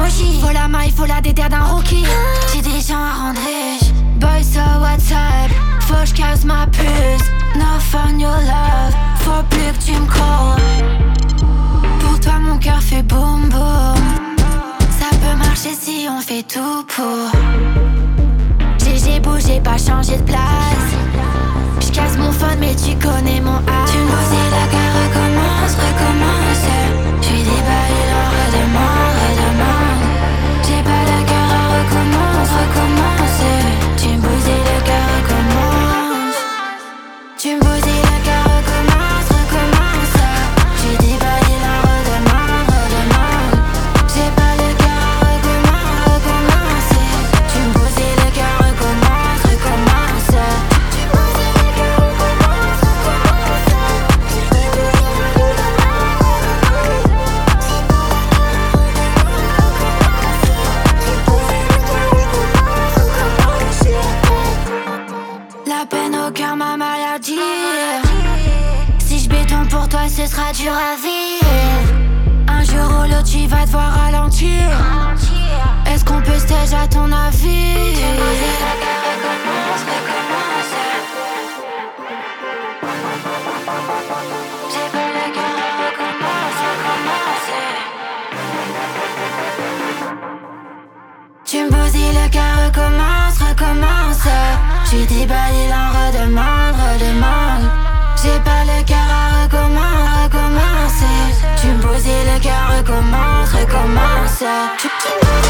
emoji. Faut la maille, faut la déterre d'un rookie. J'ai des gens à rendre riches. Boy so WhatsApp, faut que j'casse ma puce. No fun your love, faut plus que tu me calls. Pour toi mon cœur fait boum boum. Ça peut marcher si on fait tout pour. J'ai bougé, pas changé de place. J'casse mon phone mais tu connais mon âge. Tu me bousais la guerre, recommence, recommence. J'suis déballe, il en redemande, redemande. J'ai pas la guerre, recommence, recommence. Tu me bousais le cœur, recommence. Tu me bousais le cœur, recommence, recommence. J'suis déballe, il en redemande, redemande. J'ai pas le cœur, recommence, recommence. Tu me bousais le cœur, recommence, recommence. La peine au cœur, ma maladie. Si je béton pour toi, ce sera dur à vivre. Un jour ou l'autre, tu vas devoir ralentir. Est-ce qu'on peut stage à ton avis? J'ai pas le cœur, recommence, recommence. Tu me bousilles le cœur, recommence, recommence. J'suis déballe, il en redemande, redemande. J'ai pas le cœur à recommencer, recommencer. Tu me bousilles le cœur, recommence, recommence.